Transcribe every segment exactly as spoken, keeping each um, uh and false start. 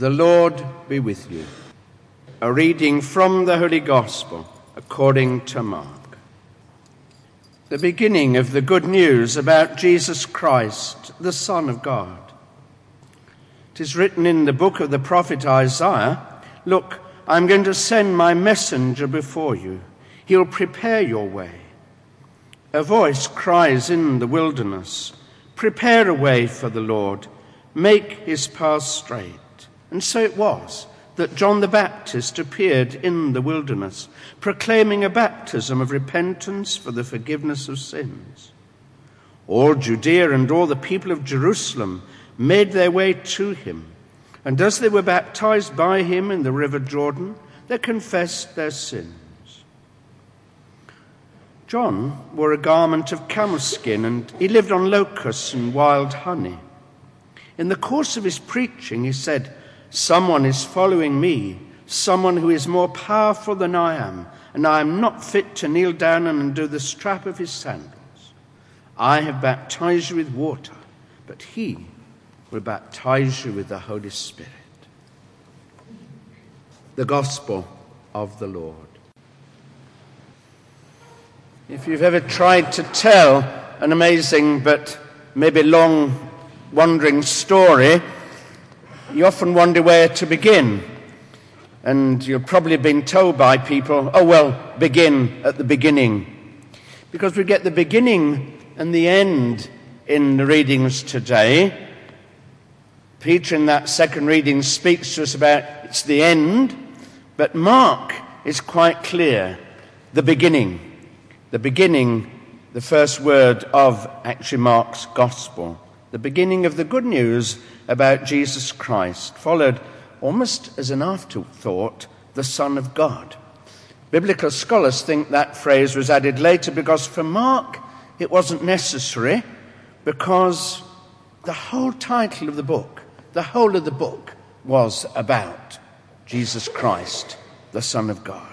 The Lord be with you. A reading from the Holy Gospel according to Mark. The beginning of the good news about Jesus Christ, the Son of God. It is written in the book of the prophet Isaiah, "Look, I'm going to send my messenger before you. He'll prepare your way." A voice cries in the wilderness, "Prepare a way for the Lord, make his path straight." And so it was that John the Baptist appeared in the wilderness, proclaiming a baptism of repentance for the forgiveness of sins. All Judea and all the people of Jerusalem made their way to him, and as they were baptized by him in the river Jordan, they confessed their sins. John wore a garment of camel skin, and he lived on locusts and wild honey. In the course of his preaching, he said, "Someone is following me, someone who is more powerful than I am, and I am not fit to kneel down and undo the strap of his sandals. I have baptized you with water, but he will baptize you with the Holy Spirit." The Gospel of the Lord. If you've ever tried to tell an amazing but maybe long, wandering story, you often wonder where to begin. And you've probably been told by people, "Oh, well, begin at the beginning." Because we get the beginning and the end in the readings today. Peter, in that second reading, speaks to us about it's the end, but Mark is quite clear, the beginning. The beginning, the first word of actually Mark's Gospel. The beginning of the good news about Jesus Christ, followed almost as an afterthought, the Son of God. Biblical scholars think that phrase was added later because for Mark it wasn't necessary, because the whole title of the book, the whole of the book was about Jesus Christ, the Son of God.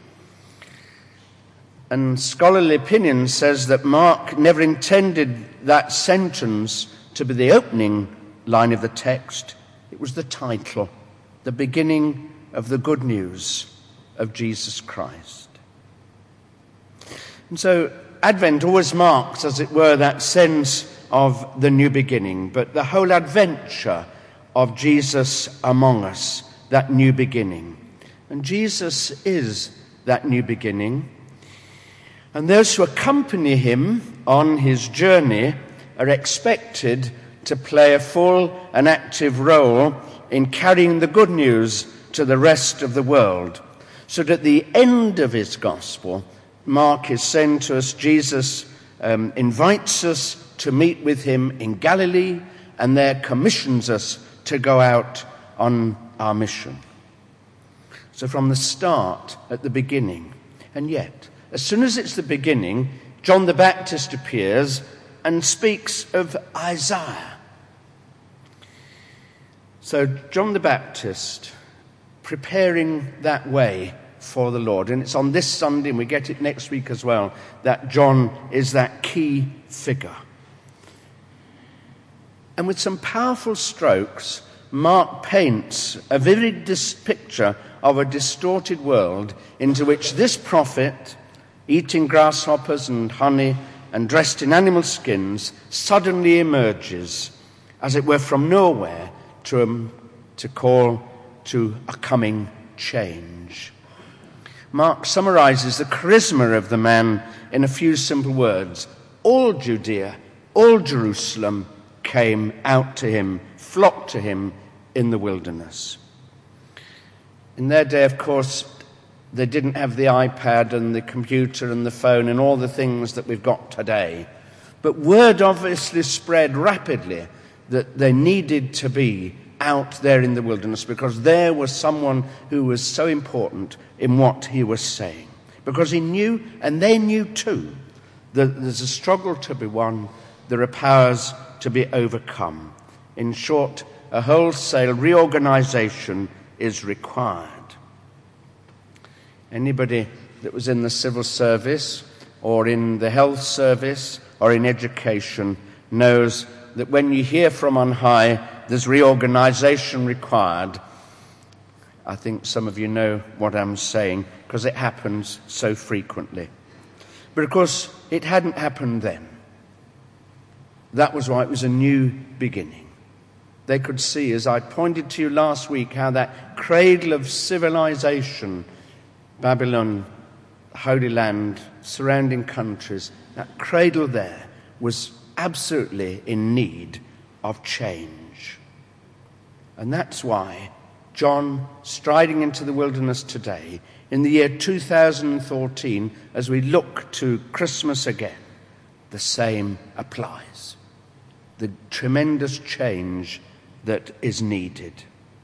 And scholarly opinion says that Mark never intended that sentence to be the opening line of the text. It was the title, the beginning of the good news of Jesus Christ. And so Advent always marks, as it were, that sense of the new beginning, but the whole adventure of Jesus among us, that new beginning. And Jesus is that new beginning. And those who accompany him on his journey are expected to play a full and active role in carrying the good news to the rest of the world. So that at the end of his gospel, Mark is saying to us, Jesus um, invites us to meet with him in Galilee, and there commissions us to go out on our mission. So from the start, at the beginning, and yet, as soon as it's the beginning, John the Baptist appears and speaks of Isaiah. So John the Baptist preparing that way for the Lord. And it's on this Sunday, and we get it next week as well, that John is that key figure. And with some powerful strokes, Mark paints a vivid dis- picture of a distorted world into which this prophet, eating grasshoppers and honey and dressed in animal skins, suddenly emerges, as it were, from nowhere to, um, to call to a coming change. Mark summarizes the charisma of the man in a few simple words. All Judea, all Jerusalem came out to him, flocked to him in the wilderness. In their day, of course, they didn't have the iPad and the computer and the phone and all the things that we've got today. But word obviously spread rapidly that they needed to be out there in the wilderness, because there was someone who was so important in what he was saying. Because he knew, and they knew too, that there's a struggle to be won, there are powers to be overcome. In short, a wholesale reorganization is required. Anybody that was in the civil service or in the health service or in education knows that when you hear from on high there's reorganization required, I think some of you know what I'm saying, because it happens so frequently. But of course, it hadn't happened then. That was why it was a new beginning. They could see, as I pointed to you last week, how that cradle of civilization, Babylon, Holy Land, surrounding countries, that cradle there was absolutely in need of change. And that's why John, striding into the wilderness today, in the year two thousand fourteen, as we look to Christmas again, the same applies. The tremendous change that is needed.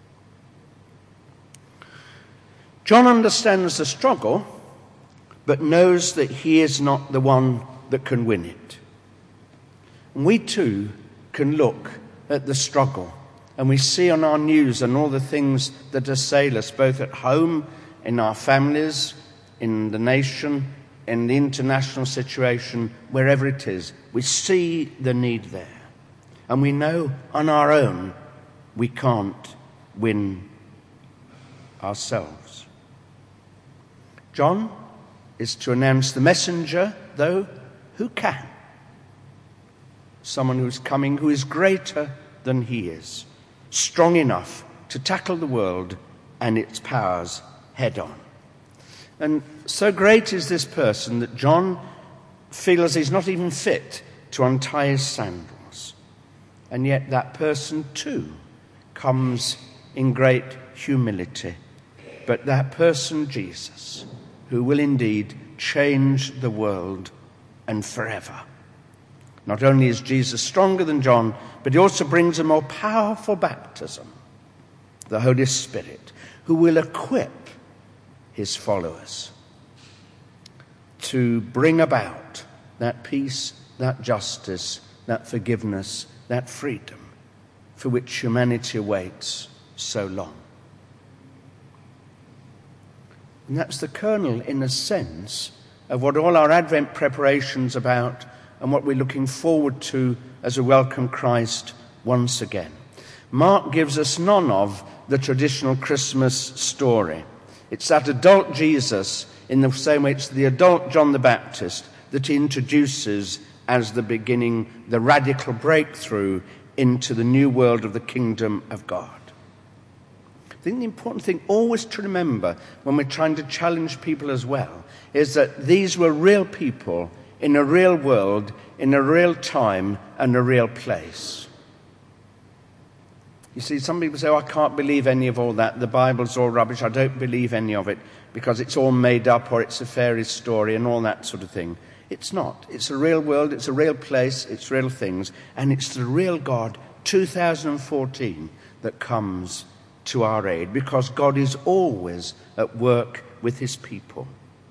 John understands the struggle, but knows that he is not the one that can win it. And we too can look at the struggle, and we see on our news and all the things that assail us, both at home, in our families, in the nation, in the international situation, wherever it is. We see the need there. And we know on our own we can't win ourselves. John is to announce the messenger, though, who can. Someone who is coming who is greater than he is, strong enough to tackle the world and its powers head on. And so great is this person that John feels he's not even fit to untie his sandals. And yet that person too comes in great humility. But that person, Jesus, who will indeed change the world and forever. Not only is Jesus stronger than John, but he also brings a more powerful baptism, the Holy Spirit, who will equip his followers to bring about that peace, that justice, that forgiveness, that freedom for which humanity awaits so long. And that's the kernel, in a sense, of what all our Advent preparation's about and what we're looking forward to as we welcome Christ once again. Mark gives us none of the traditional Christmas story. It's that adult Jesus, in the same way it's the adult John the Baptist, that he introduces as the beginning, the radical breakthrough into the new world of the kingdom of God. I think the important thing always to remember when we're trying to challenge people as well is that these were real people in a real world, in a real time, and a real place. You see, some people say, oh, I can't believe any of all that. The Bible's all rubbish. I don't believe any of it because it's all made up or it's a fairy story and all that sort of thing. It's not. It's a real world. It's a real place. It's real things. And it's the real God, two thousand fourteen, that comes to our aid, because God is always at work with his people.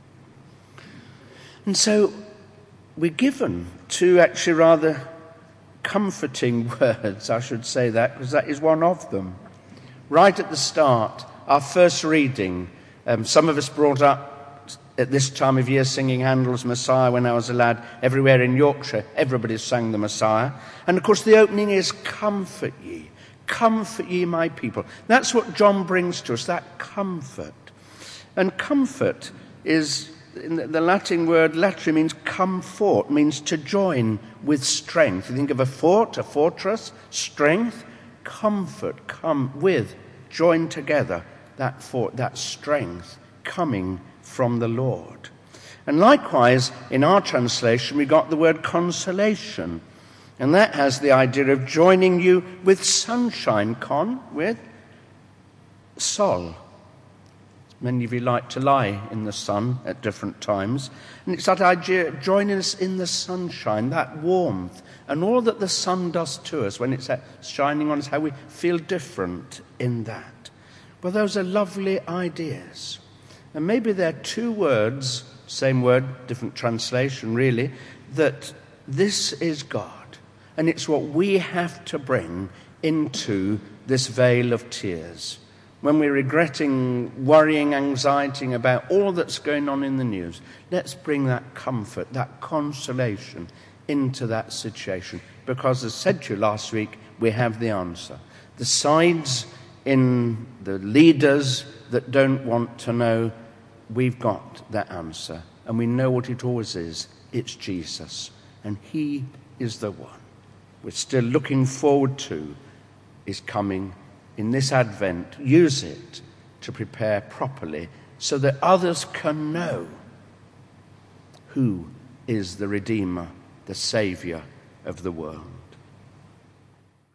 And so we're given two actually rather comforting words, I should say that, because that is one of them. Right at the start, our first reading, um, some of us brought up at this time of year singing Handel's Messiah when I was a lad. Everywhere in Yorkshire, everybody sang the Messiah. And of course the opening is, comfort ye, comfort ye my people. That's what John brings to us, that comfort. And comfort is, in the Latin word, latri means come fort, means to join with strength. You think of a fort, a fortress, strength, comfort, come with, join together, that fort, that strength coming from the Lord. And likewise, in our translation, we got the word consolation. And that has the idea of joining you with sunshine, con, with sol. Many of you like to lie in the sun at different times. And it's that idea of joining us in the sunshine, that warmth, and all that the sun does to us when it's shining on us, how we feel different in that. Well, those are lovely ideas. And maybe there are two words, same word, different translation really, that this is God. And it's what we have to bring into this vale of tears. When we're regretting, worrying, anxiety about all that's going on in the news, let's bring that comfort, that consolation into that situation. Because as I said to you last week, we have the answer. The sides in the leaders that don't want to know, we've got that answer. And we know what it always is. It's Jesus. And he is the one we're still looking forward to is coming in this Advent. Use it to prepare properly so that others can know who is the Redeemer, the Saviour of the world.